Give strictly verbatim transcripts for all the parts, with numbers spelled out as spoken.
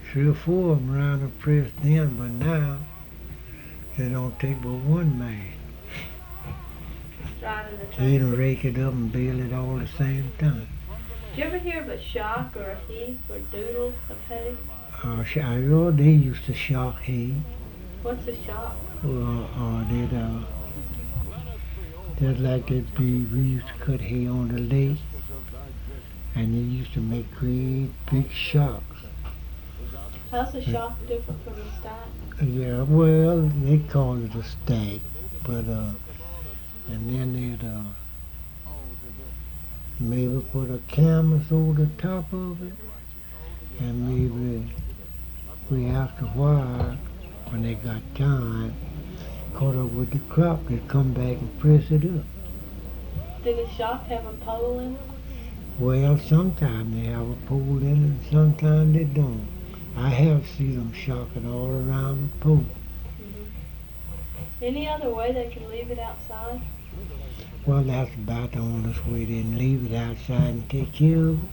three or four of them around the press then, but now they don't take but one man. Driving the He truck. can rake it up and bail it all at the same time. Did you ever hear of a shock or a heap or doodle of hay? Uh, sh- I know they used to shock hay. What's a shock? Well, uh, they'd, uh, just like they'd be, we used to cut hay on the lake, and they used to make great big shocks. How's a shock different from a stack? Yeah, well, they call it a stack, but, uh, and then they'd, uh, maybe put a canvas over the top of it, and maybe we after a while, when they got time, caught up with the crop, they'd come back and press it up. Did a shock have a pole in it? Well, sometimes they have a pole in it, and sometimes they don't. I have seen them shocking all around the pole. Mm-hmm. Any other way they can leave it outside? Well, that's about the only way they can leave it outside and take care of it.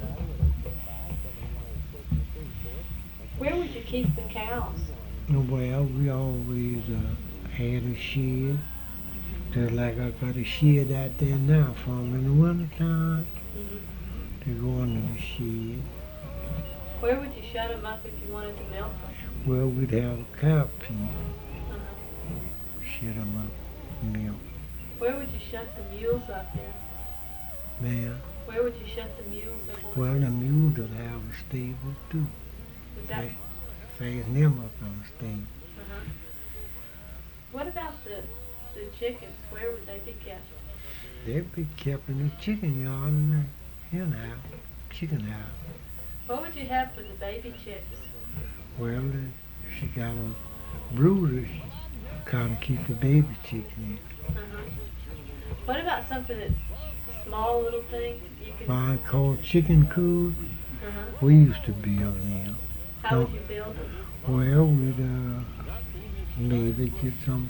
Where would you keep the cows? Well, we always uh, had a shed. Just like I got a shed out there now for 'em in the wintertime. Mm-hmm. They go under the shed. Where would you shut them up if you wanted to milk them? Well, we'd have a cow pen. Uh-huh. Shut 'em up, milk. Where would you shut the mules up there? Man, Where would you shut the mules up? well, the mules will have a stable too. Is that? Fa- Fasten them up on the stable. Uh-huh. What about the the chickens? Where would they be kept? They'd be kept in the chicken yard and the hen house, chicken house. What would you have for the baby chicks? Well, uh, she got a brooder. She kind of keep the baby chicken in. Uh-huh. What about something that's a small little thing you can? Mine called chicken coop. Uh-huh. We used to build them. How would you build them? Well, we'd uh, maybe get some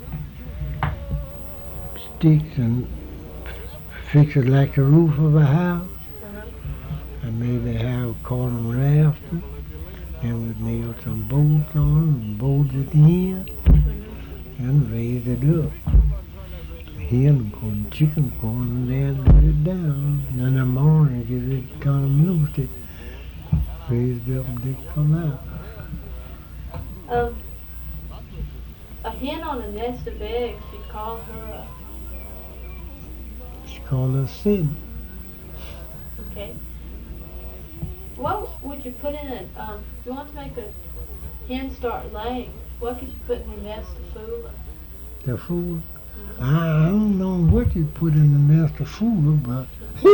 sticks and fix it like the roof of a house, Uh-huh. and maybe have call them rafters, and we'd nail some bolts on them and bolt it in Mm-hmm. and raise it up. Hen corn, chicken corn, and then let it down. And in the morning, get it kind of milked, raised up, and they come out. Um, a hen on a nest of eggs, you'd call her It's called a city. a, okay. What would you put in it? Um, if you want to make a hen start laying, what could you put in the nest to fool her? The food. I don't know what you put in the nest of food, but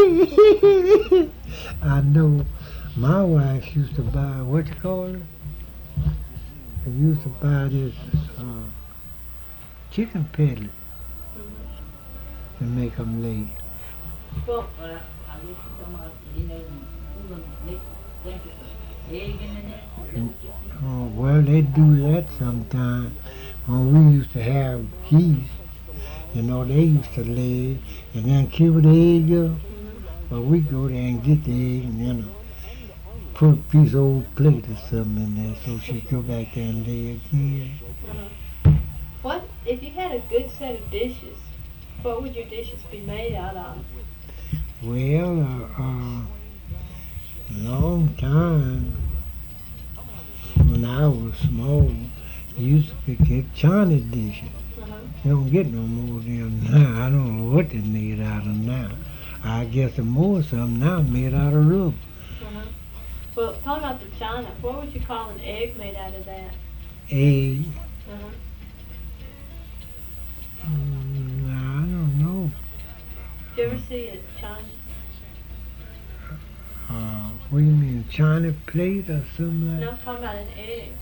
I know my wife used to buy, what you call it? They used to buy this uh, chicken pellet Mm-hmm. to make them lay. Well, Well, I guess you're talking about, you know, who gonna make, think it's an egg in the nest? Is that what you're saying? Oh, well, they do that sometimes. When we used to have geese, you know, they used to lay and then kill the egg up. mm-hmm. But we go there and get the egg and then uh, put a piece of old plate or something in there so she go back there and lay again. Uh-huh. What if you had a good set of dishes? What would your dishes be made out of? Well, uh, uh, long time when I was small, you used to get Chinese dishes. Uh-huh. You don't get no more of them now. I don't know what they're made out of now. I guess the more of them now made out of rubber. Uh-huh. Well, talking about the china, what would you call an egg made out of that? Egg. Uh-huh. Mm, I don't know. Did you ever see a china? Uh, what do you mean, China plate or something like No, I'm talking about an egg.